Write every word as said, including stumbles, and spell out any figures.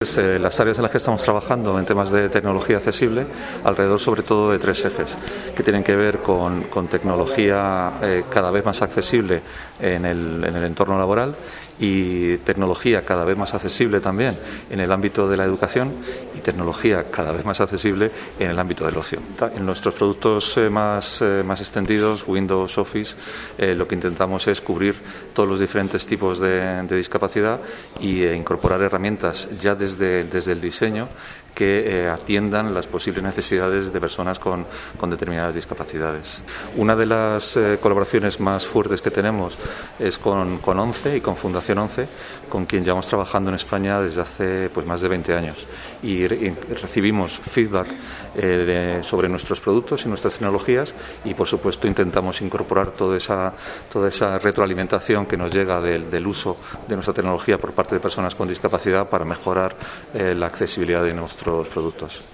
Eh, las áreas en las que estamos trabajando en temas de tecnología accesible, alrededor sobre todo de tres ejes, que tienen que ver con, con tecnología eh, cada vez más accesible en el, en el entorno laboral y tecnología cada vez más accesible también en el ámbito de la educación y tecnología cada vez más accesible en el ámbito del ocio. En nuestros productos eh, más, eh, más extendidos, Windows, Office, eh, lo que intentamos es cubrir todos los diferentes tipos de, de discapacidad y eh, incorporar herramientas ya desde Desde, desde el diseño que eh, atiendan las posibles necesidades de personas con, con determinadas discapacidades. Una de las eh, colaboraciones más fuertes que tenemos es con, con ONCE y con Fundación ONCE, con quien llevamos trabajando en España desde hace pues, más de veinte años y, y recibimos feedback eh, de, sobre nuestros productos y nuestras tecnologías y por supuesto intentamos incorporar toda esa, toda esa retroalimentación que nos llega del, del uso de nuestra tecnología por parte de personas con discapacidad para mejorar eh, la accesibilidad de nuestros productos.